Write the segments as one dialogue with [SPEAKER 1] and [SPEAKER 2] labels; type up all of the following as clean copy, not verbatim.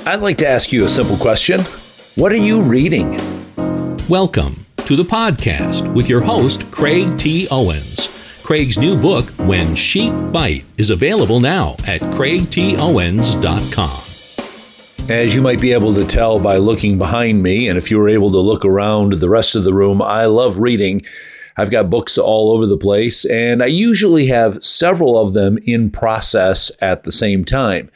[SPEAKER 1] I'd like to ask you a simple question. What are you reading?
[SPEAKER 2] Welcome to the podcast with your host, Craig T. Owens. Craig's new book, When Sheep Bite, is available now at craigtowens.com.
[SPEAKER 1] As you might be able to tell by looking behind me, and if you were able to look around the rest of the room, I love reading. I've got books all over the place, and I usually have several of them in process at the same time.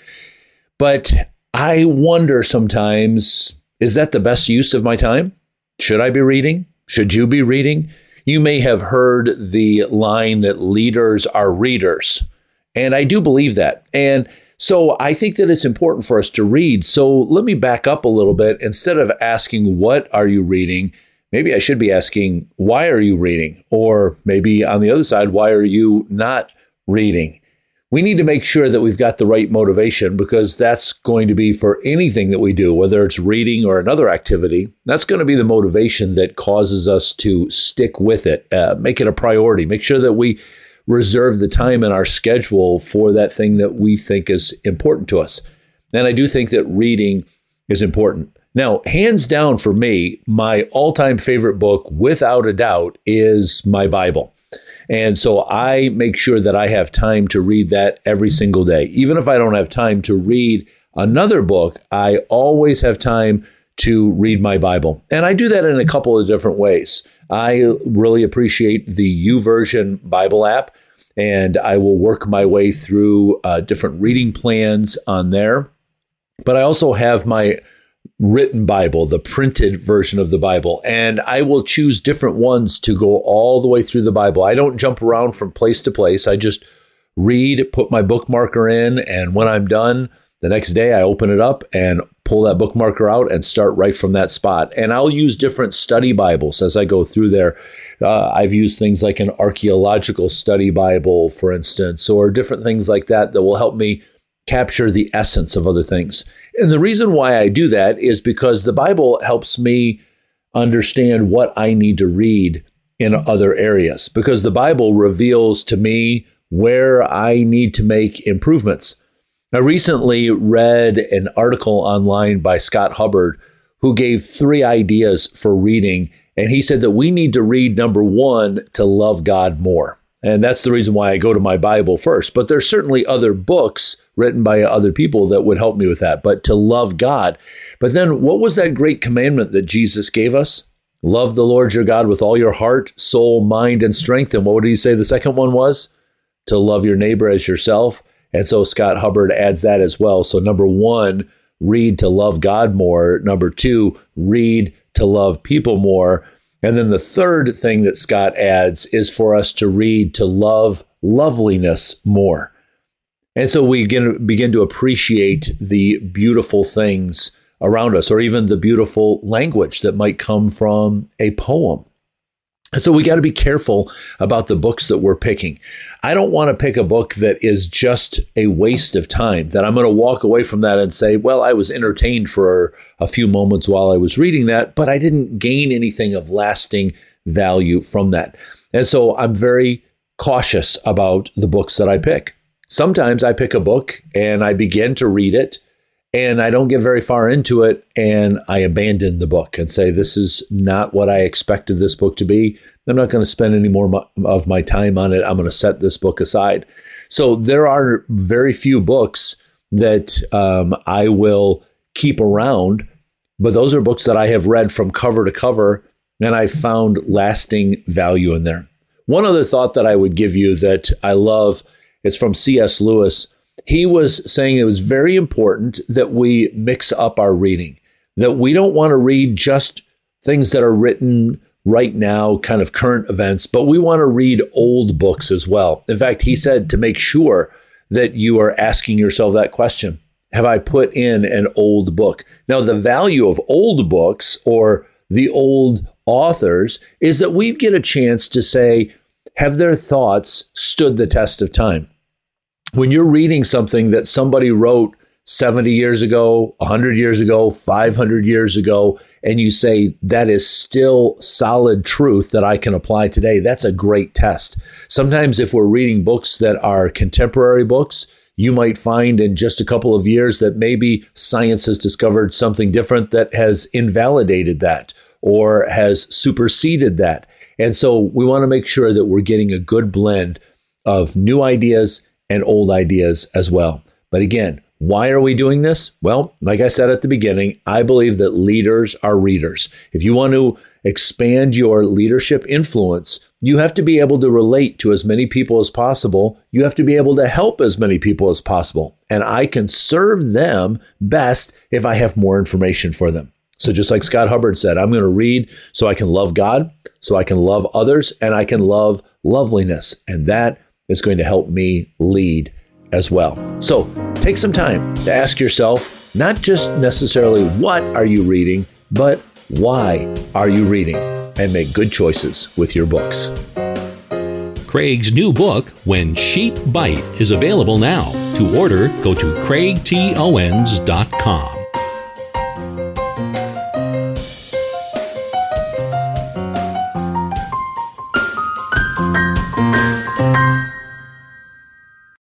[SPEAKER 1] But I wonder sometimes, is that the best use of my time? Should I be reading? Should you be reading? You may have heard the line that leaders are readers, and I do believe that. And so I think that it's important for us to read. So let me back up a little bit. Instead of asking, what are you reading? Maybe I should be asking, why are you reading? Or maybe on the other side, why are you not reading? We need to make sure that we've got the right motivation, because that's going to be for anything that we do, whether it's reading or another activity. That's going to be the motivation that causes us to stick with it, make it a priority, make sure that we reserve the time in our schedule for that thing that we think is important to us. And I do think that reading is important. Now, hands down for me, my all-time favorite book, without a doubt, is my Bible. And so I make sure that I have time to read that every single day. Even if I don't have time to read another book, I always have time to read my Bible. And I do that in a couple of different ways. I really appreciate the YouVersion Bible app, and I will work my way through different reading plans on there. But I also have my written Bible, the printed version of the Bible, and I will choose different ones to go all the way through the Bible. I don't jump around from place to place. I just read, put my bookmarker in, and when I'm done, the next day I open it up and pull that bookmarker out and start right from that spot. And I'll use different study Bibles as I go through there. I've used things like an archaeological study Bible, for instance, or different things like that that will help me capture the essence of other things. And the reason why I do that is because the Bible helps me understand what I need to read in other areas, because the Bible reveals to me where I need to make improvements. I recently read an article online by Scott Hubbard, who gave 3 ideas for reading. And he said that we need to read, number 1, to love God more. And that's the reason why I go to my Bible first. But there's certainly other books written by other people that would help me with that, but to love God. But then what was that great commandment that Jesus gave us? Love the Lord your God with all your heart, soul, mind, and strength. And what did he say the second one was? To love your neighbor as yourself. And so Scott Hubbard adds that as well. So number 1, read to love God more. Number 2, read to love people more. And then the third thing that Scott adds is for us to read to love loveliness more. And so we begin to appreciate the beautiful things around us, or even the beautiful language that might come from a poem. And so we got to be careful about the books that we're picking. I don't want to pick a book that is just a waste of time, that I'm going to walk away from that and say, well, I was entertained for a few moments while I was reading that, but I didn't gain anything of lasting value from that. And so I'm very cautious about the books that I pick. Sometimes I pick a book and I begin to read it, and I don't get very far into it, and I abandon the book and say, this is not what I expected this book to be. I'm not going to spend any more of my time on it. I'm going to set this book aside. So there are very few books that I will keep around, but those are books that I have read from cover to cover, and I found lasting value in there. One other thought that I would give you that I love is from C.S. Lewis. He was saying it was very important that we mix up our reading, that we don't want to read just things that are written right now, kind of current events, but we want to read old books as well. In fact, he said to make sure that you are asking yourself that question. Have I put in an old book? Now, the value of old books or the old authors is that we get a chance to say, have their thoughts stood the test of time? When you're reading something that somebody wrote 70 years ago, 100 years ago, 500 years ago, and you say that is still solid truth that I can apply today, that's a great test. Sometimes if we're reading books that are contemporary books, You might find in just a couple of years that maybe science has discovered something different that has invalidated that or has superseded that. And so we want to make sure that we're getting a good blend of new ideas and old ideas as well. But again, why are we doing this? Well, like I said at the beginning, I believe that leaders are readers. If you want to expand your leadership influence, you have to be able to relate to as many people as possible. You have to be able to help as many people as possible. And I can serve them best if I have more information for them. So just like Scott Hubbard said, I'm going to read so I can love God, so I can love others, and I can love loveliness. And that is going to help me lead as well. So take some time to ask yourself, not just necessarily what are you reading, but why are you reading? And make good choices with your books.
[SPEAKER 2] Craig's new book, When Sheep Bite, is available now. To order, go to craigtowens.com.